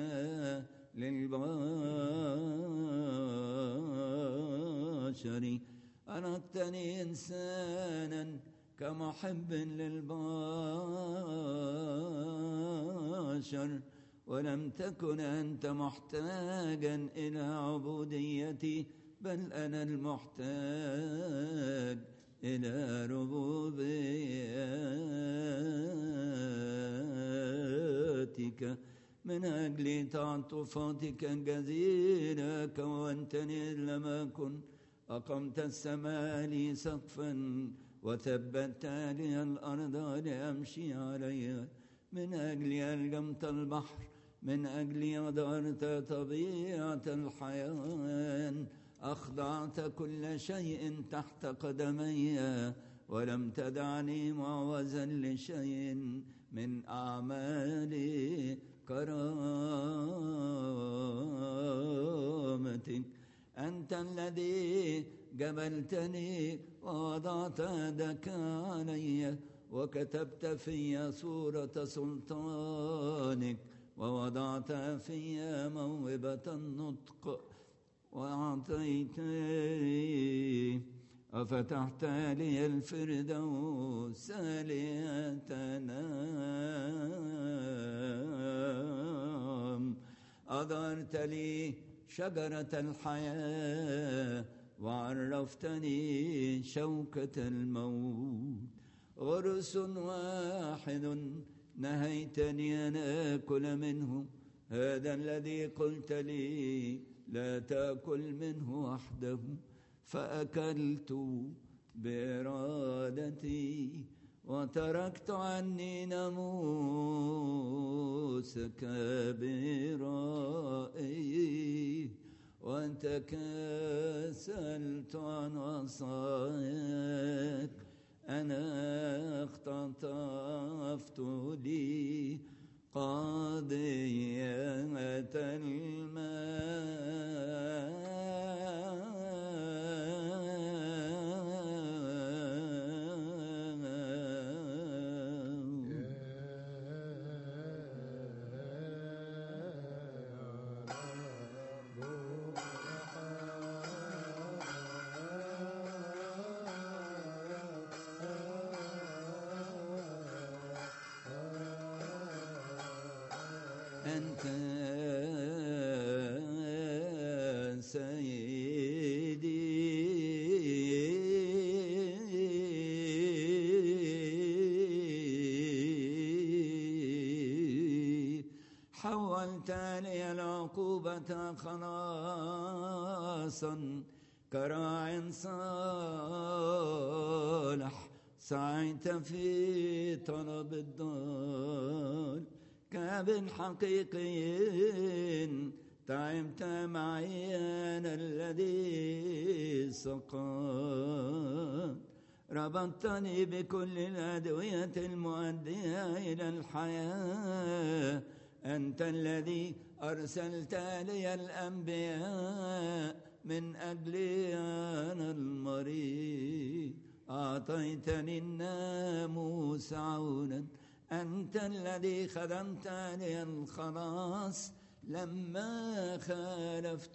للبشر. أردتني إنسانا كمحب للبشر ولم تكن أنت محتاجا إلى عبوديتي بل أنا المحتاج إلى ربوبيتك. من أجل تعاطفاتك الجزيلة كونتني لم أكن أقمت السماء لي سقفا وثبت لي الأرض لأمشي عليها. من أجل ألجمت البحر من أجل أدارت طبيعة الحيوان أخضعت كل شيء تحت قدمي ولم تدعني معوزا لشيء من أعمال كرامتك. أنت الذي جبلتني ووضعت يدك علي وكتبت في صورة سلطانك ووضعت في موهبة النطق وأعطيتني وفتحت لي الفردوس لأتنام. أظهرت لي شجرة الحياة وعرفتني شوكة الموت. غرس واحد نهيتني أن آكل منه هذا الذي قلت لي لا تأكل منه وحده فأكلت بإرادتي وتركت عني ناموسك برائي وتكاسلت عن وصاياك. أنا اختطفت لي قضية الماء أنت سيدي حولت لي العقوبة خلاصا كراع صالح سعيت في طلب الضال. كابن حقيقي تعبت معي أنا الذي سقط. ربطتني بكل الأدوية المؤدية إلى الحياة. أنت الذي أرسلت لي الأنبياء من أجلي أنا المريض. أعطيتني الناموس عونا. أنت الذي خدمت لي الخلاص لما خالفت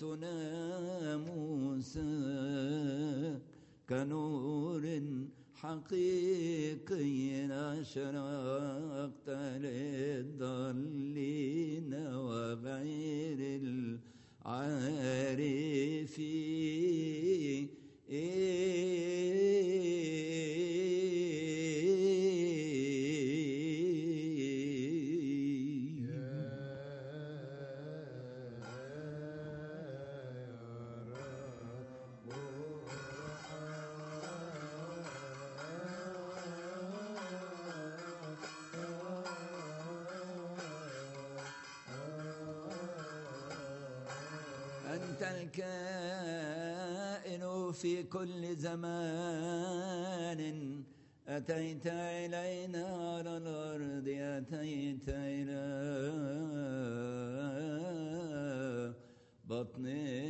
ناموسك. كنور حقيقي أشرقت للضالين وغير العارفين. أنت الكائن في كل زمان أتيت إلينا على الأرض أتيت إلى بطن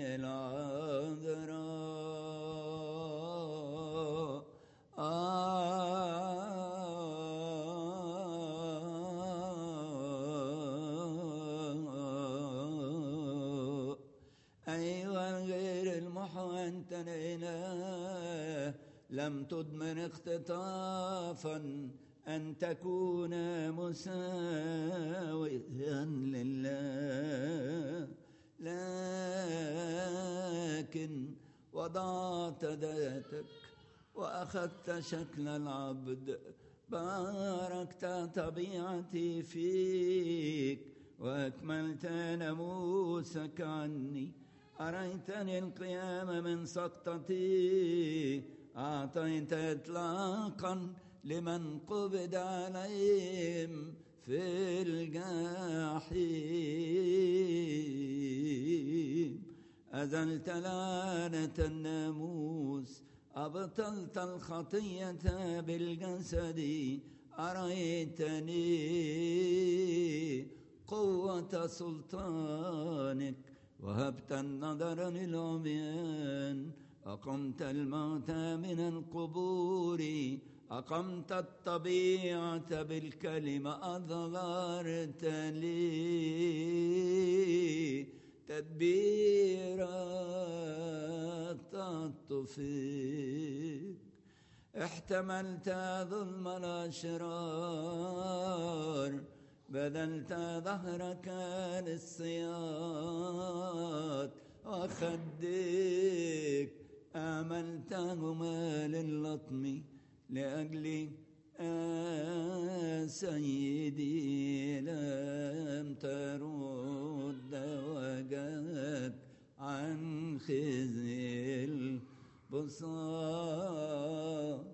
العذراء أيها غير المحوى أنت الإله لم تضمن اختطافا أن تكون مساويا لله لكن وضعت ذاتك وأخذت شكل العبد باركت طبيعتي فيك وأكملت ناموسك عني أريتني القيام من سقطتي أعطيت إطلاقا لمن قبض عليهم في الجحيم أزلت لعنة الناموس أبطلت الخطية بالجسد أريتني قوة سلطانك وهبت النظر للعميان أقمت الموتى من القبور أقمت الطبيعة بالكلمة أظهرت لي تدبيرات الطفيل احتملت ظلم الأشرار بذلت ظهرك للصياد وخدك أعملتهما للطم لأجلي آه سيدي لم ترد وجهك عن خزي البصار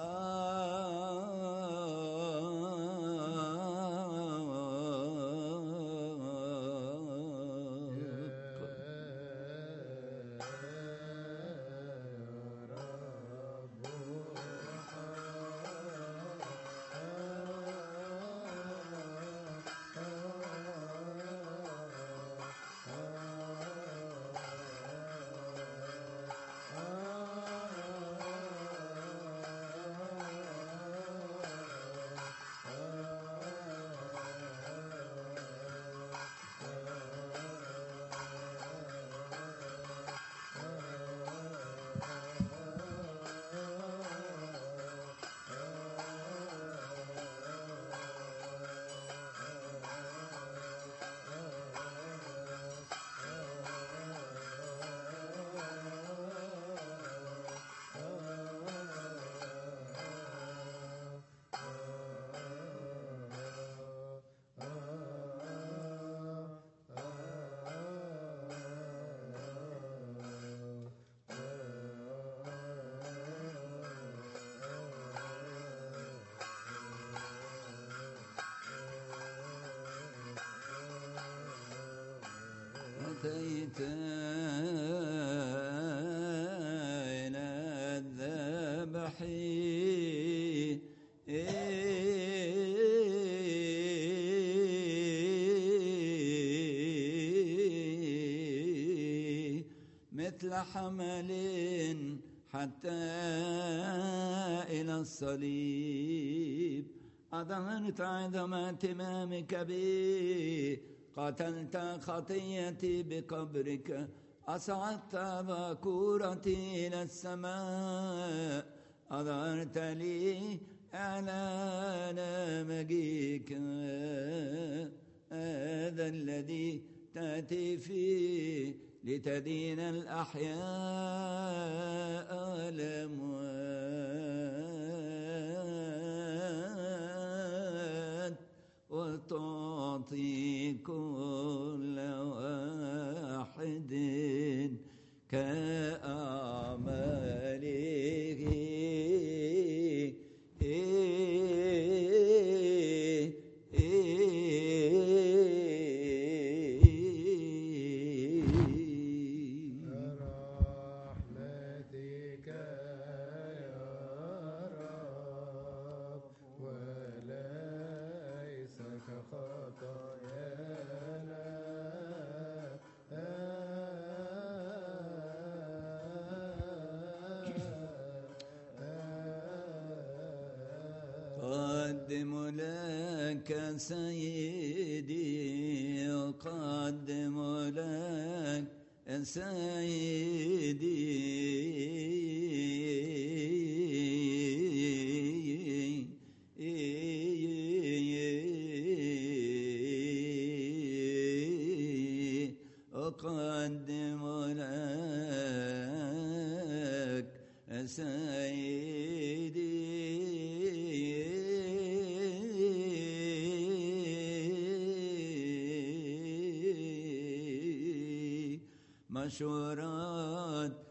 أتيت إلى الذبح مثل حمل حتى إلى الصليب أظهرت عظم اهتمامك بي قتلت خطيتي بقبرك أصعدت باكورتي إلى السماء أظهرت لي إعلان مجيئك هذا الذي تأتي فيه لتدين الأحياء والأموات وتعطي كل واحد كأعماله رحمتي أقدم لك سيدي أقدم لك سيدي أقدم لك سيدي مشورات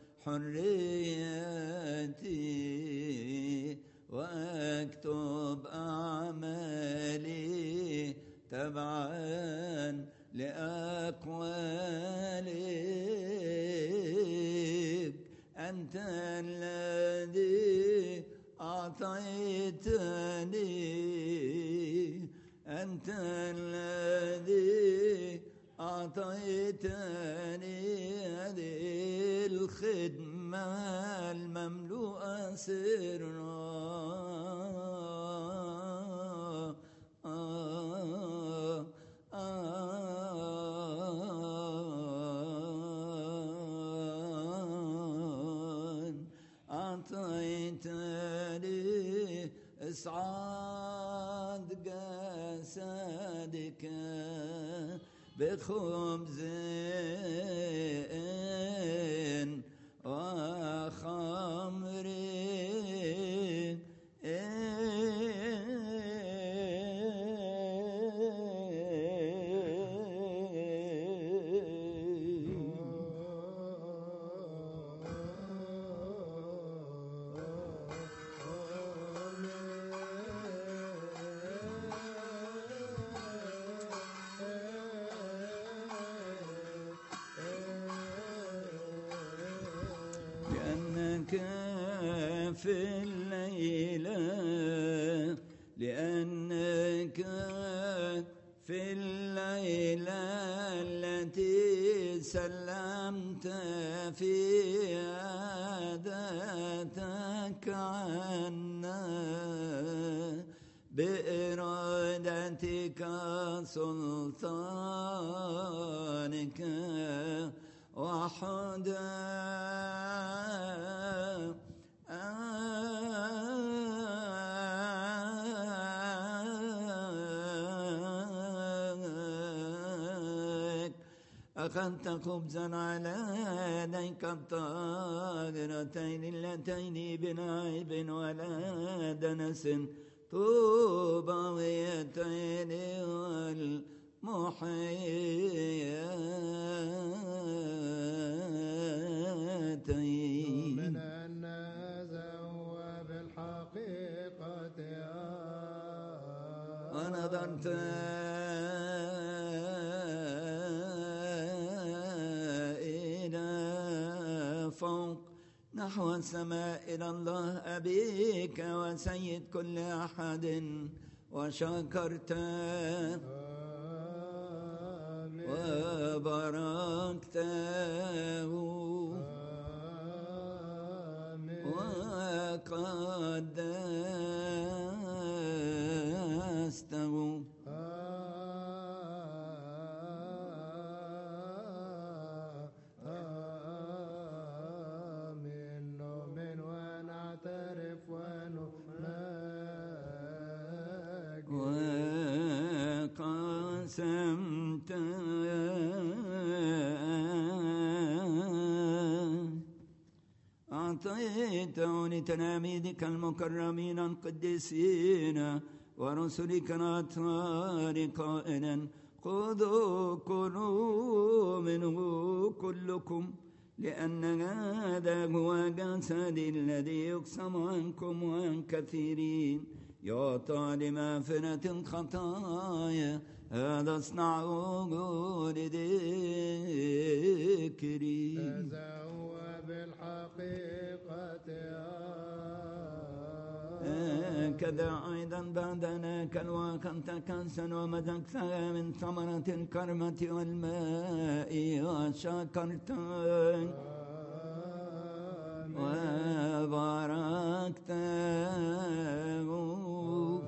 حريتي واكتب أعمالي تبعا لأقوالك أنت الذي أعطيتني أنت الذي أعطيتني هذه الخدمة المملوءة سرا أعطيتني إسعاد جسدك بخبز وخمر لأنك في الليلة لأنك في الليلة التي سلمت فيها ذاتك عنا بإرادتك سلطانك وحدك أخذت خبزا على يديك الطاهرتين اللتين بنعيب ولا دنس طوبويتين والمحيتين من أن هذا هو بالحقيقة ونظرت إلى فوق نحو السماء إلى الله أبيك وسيد كل أحد وشكرته وباركته وقدسته آمين نؤمن ونعترف ونمجد وقسمت أعطيته لتلاميذك المكرمين القديسين ورسلك الأطهار قائلا خذوا كلوا منه كلكم لأن هذا هو جسدي الذي يقسم عنكم وعن كثيرين يعطى لمغفرة الخطايا هذا اصنعوه لذكري هذا هو بالحقيقة كذا أيضا بعدنا كالوقت كأسا ومزجتها من ثمرة الكرمة والماء وشكرت وباركت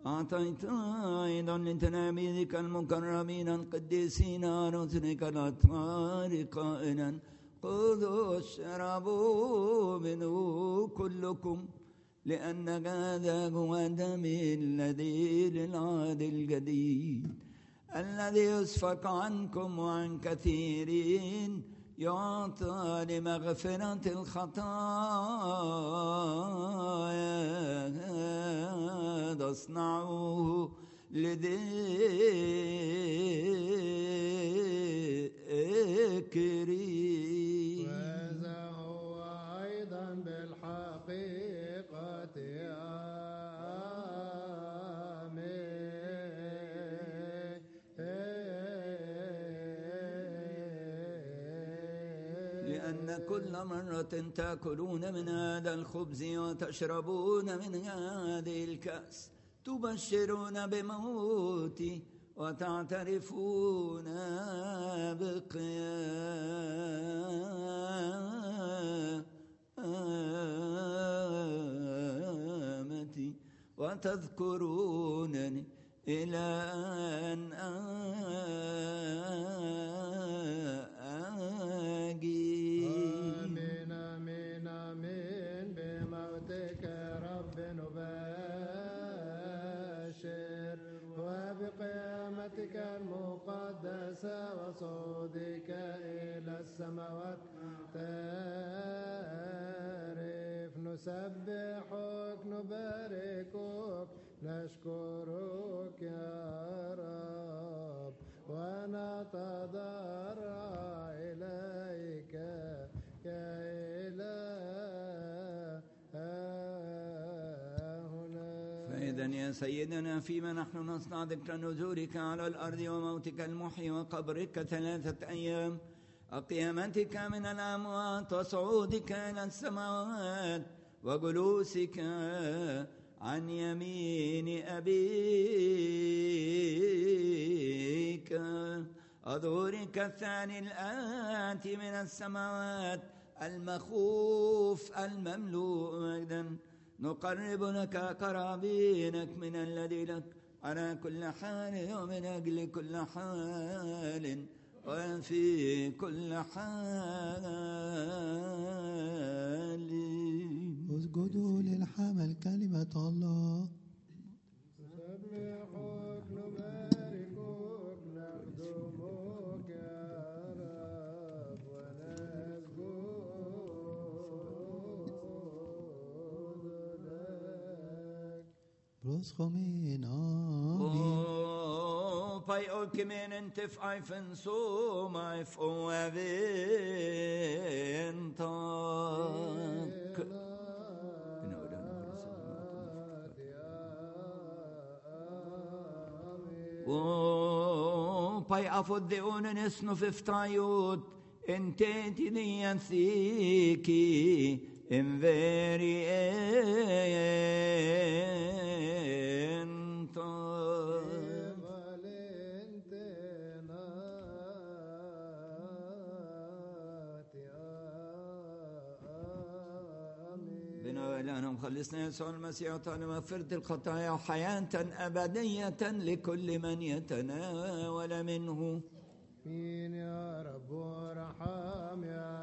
أعطيت أيضا لتلاميذك المكرمين القديسين رسلك الأطهار قائلا خذوا اشربوا منه كلكم لأن هذا هو دمي الذي للعهد الجديد الذي يسفك عنكم وعن كثيرين يعطى لمغفرة الخطايا اصنعوه لذكري. وهذا هو أيضا بالحقيقة لأن كل مرة تأكلون من هذا الخبز وتشربون من هذه الكأس تبشرون بموتي وتعترفون بقيامتي وتذكرونني إلى أن آجي. آمين آمين آمين بموتك رب نبشر وبقيامتك المقدسة وصعودك إلى السماوات تعرف نسبحك نباركك نشكرك يا رب ونتضرع إليك يا إلهنا. فإذا يا سيدنا فيما نحن نصنع ذكر نزولك على الأرض وموتك المحيي وقبرك ثلاثة أيام وقيامتك من الأموات وصعودك إلى السماوات وجلوسك عن يمين أبيك أظهرك الثاني الآتي من السماوات المخوف المملوء مجدا نقرب لك قرابينك من الذي لك على كل حال ومن أجل كل حال وفي كل حال. اسجدوا للحمل كلمة الله. نسبحك نباركك نخدمك يا رب ونسجد لك. برسخمين آمين. Pai åkemenen till fajfen så mig få väntak. Pai afod onen esno fiftajut enteti nian thiki inveri لأنهم خلصنا يسوع المسيح وتعالى مغفرة الخطايا وحياة أبدية لكل من يتناول منه. مين يا رب ارحم يا